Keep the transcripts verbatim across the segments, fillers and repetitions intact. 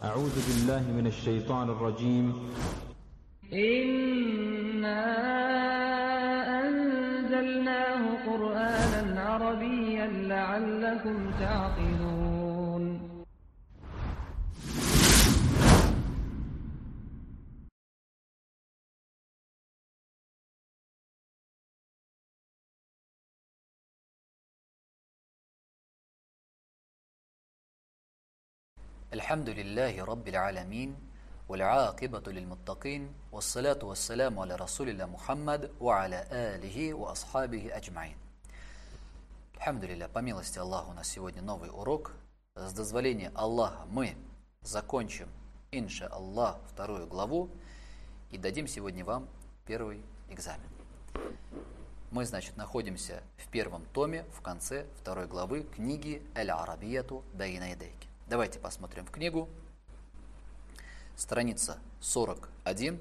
أعوذ بالله من الشيطان الرجيم. إنا أنزلناه قرآنا عربيا لعلكم تعقلون. الحمد لله رب العالمين والعاقبة للمتقين والصلاة والسلام على رسول الله Мухаммад وعلى آله وأصحابه أجمعين. Алхамдулилля, по милости Аллаха, у нас сегодня новый урок. С дозволения Аллаха мы закончим, инша Аллах, вторую главу и дадим сегодня вам первый экзамен. Мы, значит, находимся в первом томе, в конце второй главы книги Аль-Арабияту Байна Ядайки. Давайте посмотрим в книгу. Страница сорок один.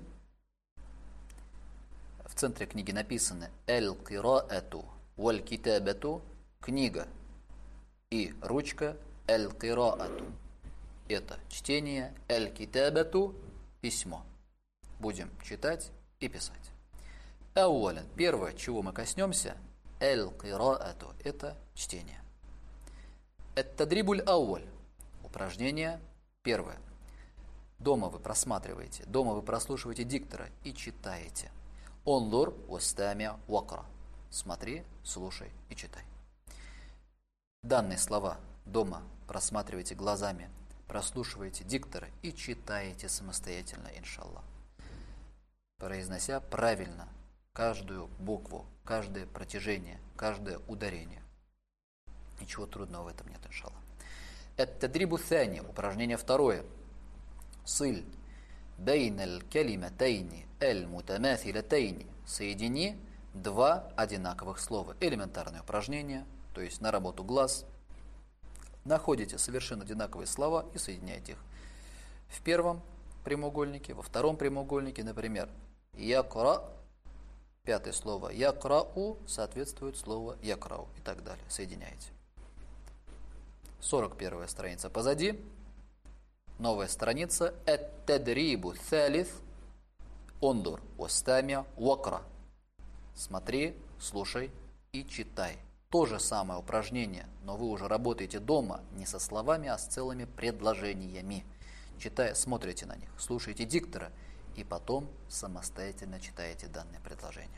В центре книги написано «Эль-Кираату валь-Китабату» – книга, и ручка «Эль-Кираату» – это чтение, «Эль-Китабату» – письмо. Будем читать и писать. Ауалян, первое, чего мы коснемся, «Эль-Кираату» – это чтение. «Ат-тадрибуль ауаль» – упражнение первое. Дома вы просматриваете, дома вы прослушиваете диктора и читаете. «Онлур вастами вакра» – смотри, слушай и читай. Данные слова дома просматривайте глазами, прослушиваете диктора и читаете самостоятельно, иншаллах, произнося правильно каждую букву, каждое протяжение, каждое ударение. Ничего трудного в этом нет, иншаллах. Ат-тадрибу thani, упражнение второе. Сыль бейн аль-калиматайни аль-мутамаthилатайни, соедини два одинаковых слова. Элементарное упражнение, то есть на работу глаз. Находите совершенно одинаковые слова и соединяйте их. В первом прямоугольнике, во втором прямоугольнике, например, якра, пятое слово якрау соответствует слову якрау и так далее. Соединяйте. сорок первая страница позади. Новая страница. Ат-тадрибу thалith ондур вастами вакра. Смотри, слушай и читай. То же самое упражнение, но вы уже работаете дома не со словами, а с целыми предложениями. Читая, смотрите на них, слушаете диктора и потом самостоятельно читаете данные предложения.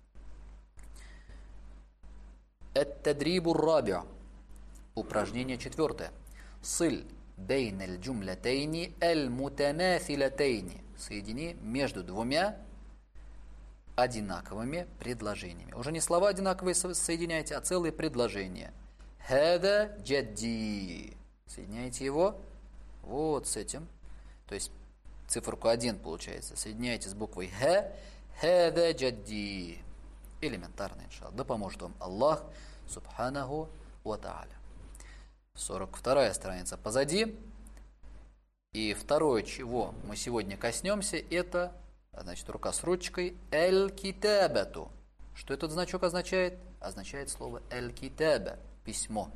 Ат-тадрибу раби'. Упражнение четвертое. Сыль бейн аль-джумлатайни аль-мутамаthилатайни. Соедини между двумя одинаковыми предложениями. Уже не слова одинаковые соединяйте, а целые предложения. Хада джадди. Соединяйте его вот с этим. То есть циферку один получается. Соединяйте с буквой Х. Хада джадди. Элементарно, иншаллах. Да поможет вам Аллах субханаху ва тааля. сорок вторая страница позади. И второе, чего мы сегодня коснемся, это, значит, рука с ручкой «эль-китабату». Что этот значок означает? Означает слово «эль-китаба» – письмо.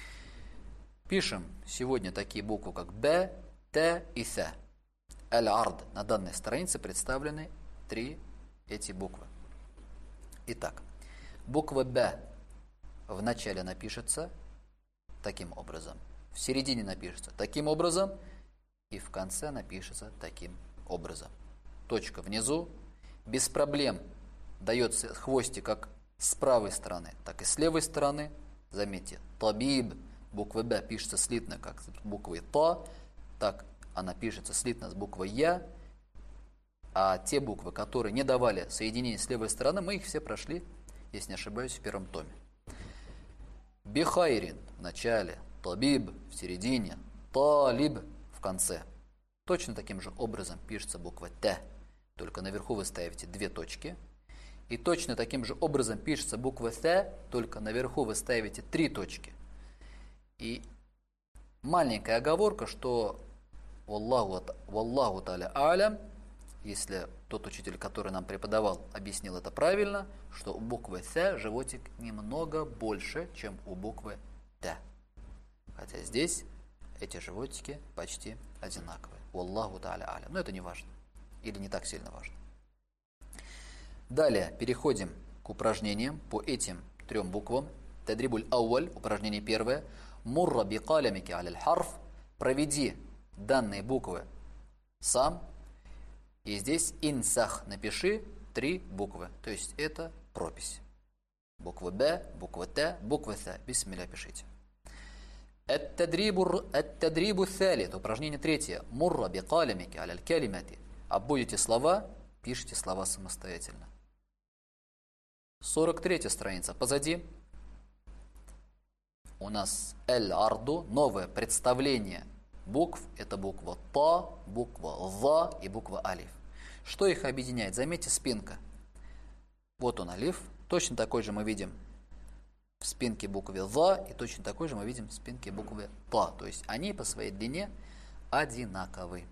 Пишем сегодня такие буквы, как «б», «т» и «th». «Аль-ард». На данной странице представлены три эти буквы. Итак, буква «б» в начале напишется таким образом, в середине напишется таким образом и в конце напишется таким образом. Точка внизу, без проблем дается хвостик как с правой стороны, так и с левой стороны. Заметьте, табиб, буква «б» пишется слитно, как с буквой «та», так она пишется слитно с буквой «я», а те буквы, которые не давали соединения с левой стороны, мы их все прошли, если не ошибаюсь, в первом томе. Бихайрин в начале, табиб в середине, талиб в конце. Точно таким же образом пишется буква Т, только наверху вы ставите две точки. И точно таким же образом пишется буква Th, только наверху вы ставите три точки. И маленькая оговорка, что Валлаху та'аля а'лям, если тот учитель, который нам преподавал, объяснил это правильно, что у буквы Th животик немного больше, чем у буквы Т. Хотя здесь эти животики почти одинаковые. Wallahu ta'ala а'лям. Но это не важно. Или не так сильно важно. Далее переходим к упражнениям по этим трем буквам. Тадрибуль ауаль, упражнение первое. Мурра бикалямики аляль харф. Проведи данные буквы сам. И здесь инсах, напиши три буквы. То есть это пропись. Буква Б, буква Т, буква Th. Бисмилля пишите. Ат-тадрибу тhalит. Упражнение третье. Мурра бикалямики аляль калимати. Обводите слова, пишите слова самостоятельно. сорок третья страница. Позади у нас эль-арду, новое представление букв. Это буква Та, буква За и буква Алиф. Что их объединяет? Заметьте, спинка. Вот он, Алиф. Точно такой же мы видим в спинке буквы За, и точно такой же мы видим в спинке буквы Та. То есть они по своей длине одинаковы.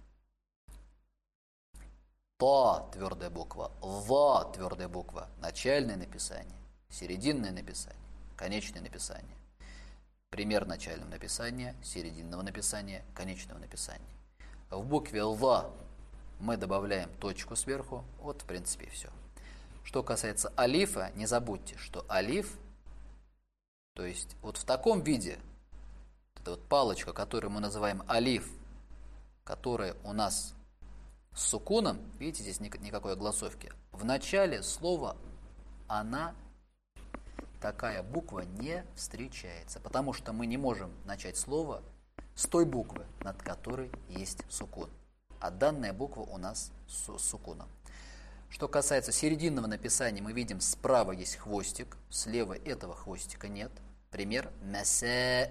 Та – твердая буква, За – твердая буква, начальное написание, серединное написание, конечное написание. Пример начального написания, серединного написания, конечного написания. В букве За мы добавляем точку сверху. Вот, в принципе, все. Что касается алифа, не забудьте, что алиф, то есть вот в таком виде, эта вот палочка, которую мы называем алиф, которая у нас с сукуном, видите, здесь никакой огласовки. В начале слова она, такая буква, не встречается, потому что мы не можем начать слово с той буквы, над которой есть сукун. А данная буква у нас с сукуном. Что касается серединного написания, мы видим, справа есть хвостик, слева этого хвостика нет. Пример маса.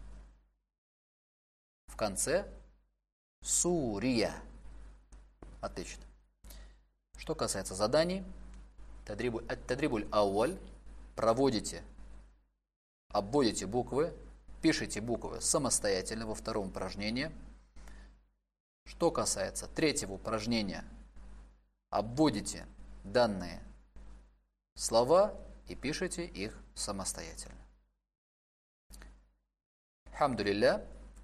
В конце сурия. Отлично. Что касается заданий, тадрибуль ауаль, проводите, обводите буквы, пишите буквы самостоятельно во втором упражнении. Что касается третьего упражнения, обводите данные слова и пишите их самостоятельно. Хамдулилля.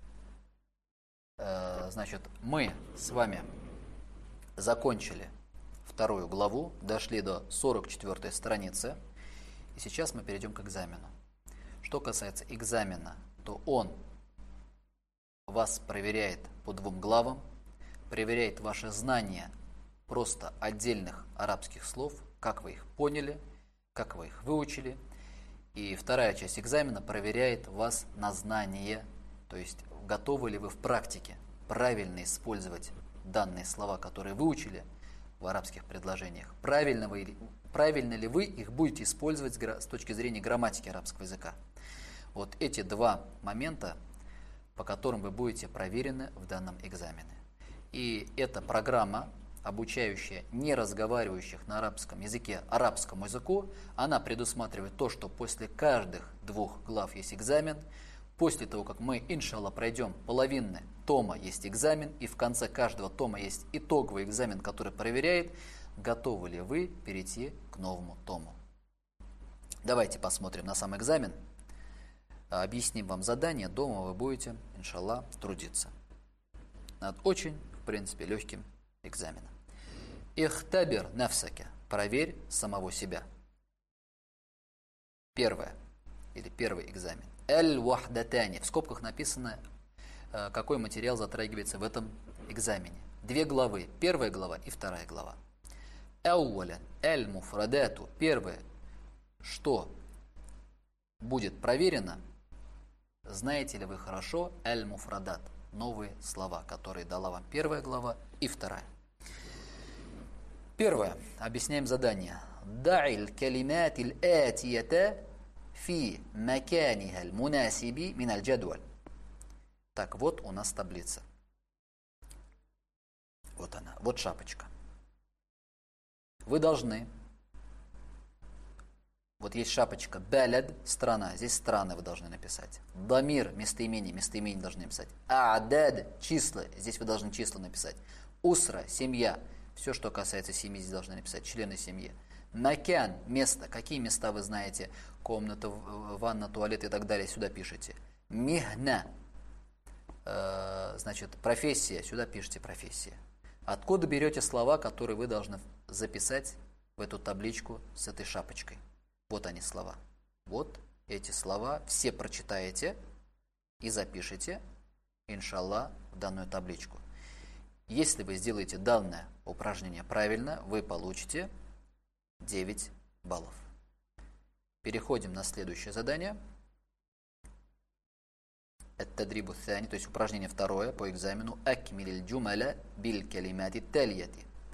Значит, мы с вами закончили вторую главу, дошли до сорок четвёртой страницы, и сейчас мы перейдем к экзамену. Что касается экзамена, то он вас проверяет по двум главам, проверяет ваше знание просто отдельных арабских слов, как вы их поняли, как вы их выучили. И вторая часть экзамена проверяет вас на знание, то есть готовы ли вы в практике правильно использовать данные слова, которые выучили в арабских предложениях. Правильно, вы, правильно ли вы их будете использовать с точки зрения грамматики арабского языка. Вот эти два момента, по которым вы будете проверены в данном экзамене. И эта программа, обучающая не разговаривающих на арабском языке арабскому языку, она предусматривает то, что после каждых двух глав есть экзамен. После того, как мы, иншаллах, пройдем половины тома, есть экзамен, и в конце каждого тома есть итоговый экзамен, который проверяет, готовы ли вы перейти к новому тому. Давайте посмотрим на сам экзамен, объясним вам задание, дома вы будете, иншаллах, трудиться над очень, в принципе, легким экзаменом. Ихтабир нафсака, проверь самого себя. Первое, или первый экзамен. Эль-вахдатани. В скобках написано, какой материал затрагивается в этом экзамене. Две главы. Первая глава и вторая глава. Ауалян. Эль-муфрадату. Первое, что будет проверено, знаете ли вы хорошо эль-муфрадат. Новые слова, которые дала вам первая глава и вторая. Первое. Объясняем задание. Да'иль калиматиль атията фи маканиха аль-мунасиби мин аль-джадваль. Так, вот у нас таблица. Вот она, вот шапочка. Вы должны, вот есть шапочка баляд, страна, здесь страны вы должны написать. Дамир, местоимение, местоимение должны написать. А'дад, числа, здесь вы должны числа написать. Усра, семья, все, что касается семьи, здесь должны написать, члены семьи. Макян, место, какие места вы знаете, комната, ванна, туалет и так далее, сюда пишите. Михна, э, значит, профессия, сюда пишите профессия. Откуда берете слова, которые вы должны записать в эту табличку с этой шапочкой? Вот они слова. Вот эти слова все прочитаете и запишите, иншаллах, в данную табличку. Если вы сделаете данное упражнение правильно, вы получите девять баллов. Переходим на следующее задание. التدريب الثاني, то есть упражнение второе по экзамену. أكمل الجمل بالكلمات التالية.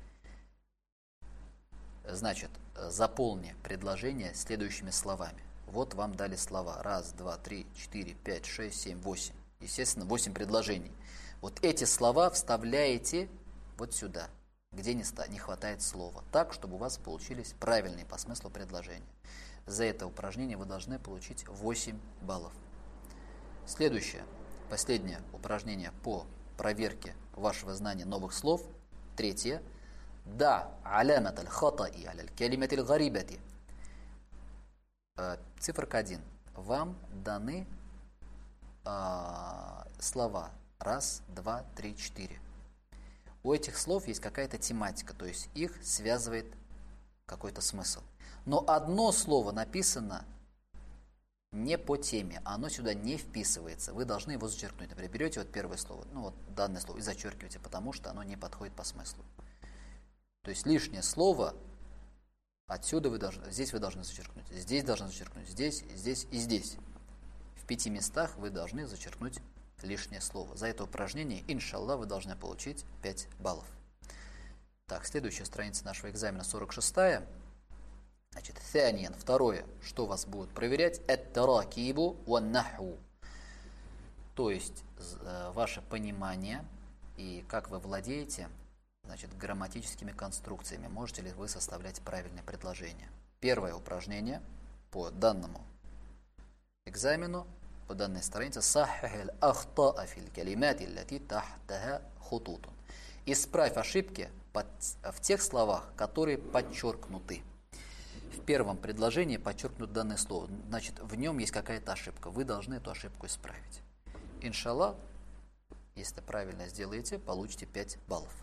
Значит, заполни предложение следующими словами. Вот вам дали слова. Раз, два, три, четыре, пять, шесть, семь, восемь. Естественно, восемь предложений. Вот эти слова вставляете вот сюда, где не, не хватает слова. Так, чтобы у вас получились правильные по смыслу предложения. За это упражнение вы должны получить восемь баллов. Следующее, последнее упражнение по проверке вашего знания новых слов. Третье. Да, алямат аль-хатаи аль-калимат аль-гарибати. Циферка один. Вам даны э, слова. Раз, два, три, четыре. У этих слов есть какая-то тематика, то есть их связывает какой-то смысл. Но одно слово написано не по теме, оно сюда не вписывается. Вы должны его зачеркнуть. Например, берете вот первое слово, ну вот данное слово, и зачеркиваете, потому что оно не подходит по смыслу. То есть лишнее слово отсюда вы должны, здесь вы должны зачеркнуть, здесь должны зачеркнуть, здесь, здесь и здесь. В пяти местах вы должны зачеркнуть лишнее слово. За это упражнение, иншаллах, вы должны получить пять баллов. Так, следующая страница нашего экзамена, сорок шестая. Значит, thaniyan, второе, что вас будут проверять, ат-таракибу wan-наху. То есть ваше понимание и как вы владеете, значит, грамматическими конструкциями. Можете ли вы составлять правильные предложения? Первое упражнение по данному экзамену, по данной странице. Саххих аль-ахтаа фил калимати аллати тахтаха хутутун. Исправь ошибки под, в тех словах, которые подчеркнуты. В первом предложении подчеркнут данное слово. Значит, в нем есть какая-то ошибка. Вы должны эту ошибку исправить. Иншаллах, если правильно сделаете, получите пять баллов.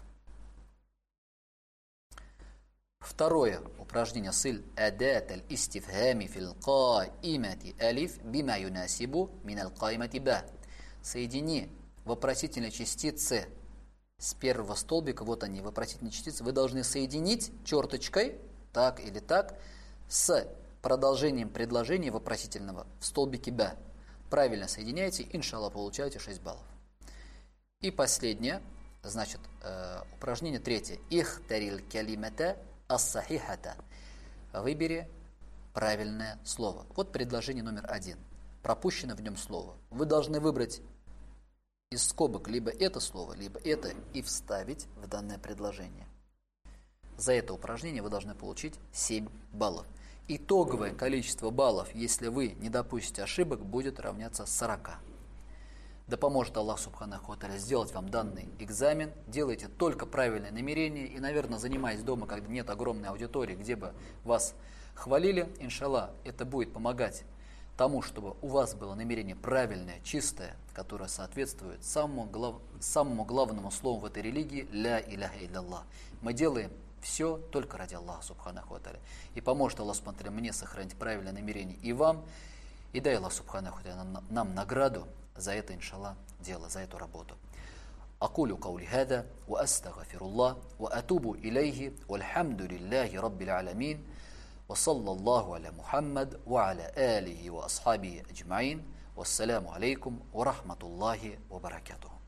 Второе упражнение. Сыль адат аль-истифхами фил каимати алиф бима юнасибу мин аль-каимати ба. Соедини вопросительные частицы с первого столбика. Вот они, вопросительные частицы. Вы должны соединить черточкой, так или так, с продолжением предложения вопросительного в столбике ба. Правильно соединяете, иншаллах, получаете шесть баллов. И последнее, значит, э, упражнение третье. Ихтарил калимата ас-сахихата. Выбери правильное слово. Вот предложение номер один. Пропущено в нем слово. Вы должны выбрать из скобок либо это слово, либо это и вставить в данное предложение. За это упражнение вы должны получить семь баллов. Итоговое количество баллов, если вы не допустите ошибок, будет равняться сорока. Да поможет Аллах Субханаху ва Тааля сделать вам данный экзамен. Делайте только правильное намерение. И, наверное, занимаясь дома, когда нет огромной аудитории, где бы вас хвалили, иншаллах, это будет помогать тому, чтобы у вас было намерение правильное, чистое, которое соответствует самому, глав... самому главному слову в этой религии – ля иляха илlallah. Мы делаем все только ради Аллаха Субханаху ва Тааля. И поможет Аллах Субханаху ва Тааля мне сохранить правильное намерение и вам. И дай Аллах Субханаху ва Тааля нам, нам награду за это, иншаллах, дело, за эту работу. أقول قولي هذا وأستغفر الله وأتوب إليه والحمد لله رب العالمين وصلى الله على محمد وعلى آله وأصحابه أجمعين والسلام عليكم ورحمة الله وبركاته.